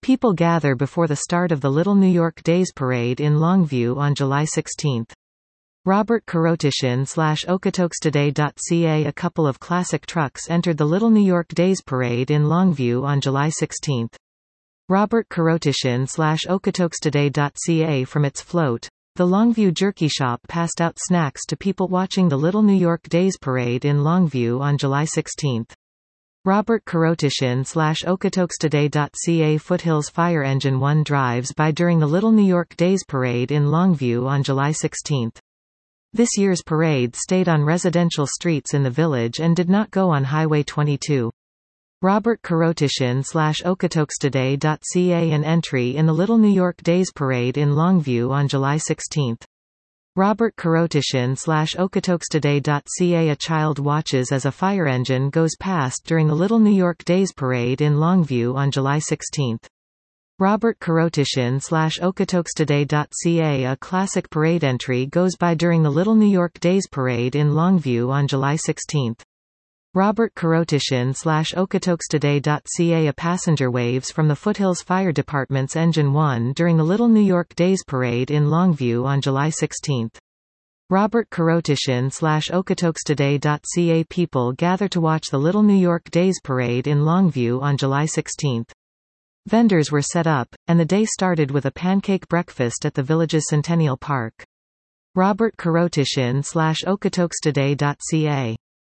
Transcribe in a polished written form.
People gather before the start of the Little New York Days Parade in Longview on July 16. Robert Karotyshian/Okotoks.today.ca. A couple of classic trucks entered the Little New York Days Parade in Longview on July 16. Robert Karotyshian/Okotoks.today.ca. From its float, the Longview Jerky Shop passed out snacks to people watching the Little New York Days Parade in Longview on July 16. Robert Karotyshian/Okotoks.today.ca. Foothills Fire Engine 1 drives by during the Little New York Days Parade in Longview on July 16. This year's parade stayed on residential streets in the village and did not go on Highway 22. Robert Karotyshian/Okotoks.today.ca. An entry in the Little New York Days Parade in Longview on July 16. Robert Karotyshian/Okotoks.today.ca. A child watches as a fire engine goes past during the Little New York Days Parade in Longview on July 16. Robert Karotyshian/Okotoks.today.ca. A classic parade entry goes by during the Little New York Days Parade in Longview on July 16. Robert Karotyshian/Okotoks.today.ca. A passenger waves from the Foothills Fire Department's Engine 1 during the Little New York Days Parade in Longview on July 16. Robert Karotyshian/Okotoks.today.ca. People gather to watch the Little New York Days Parade in Longview on July 16. Vendors were set up, and the day started with a pancake breakfast at the village's Centennial Park. Robert Karotyshian/Okotoks.today.ca.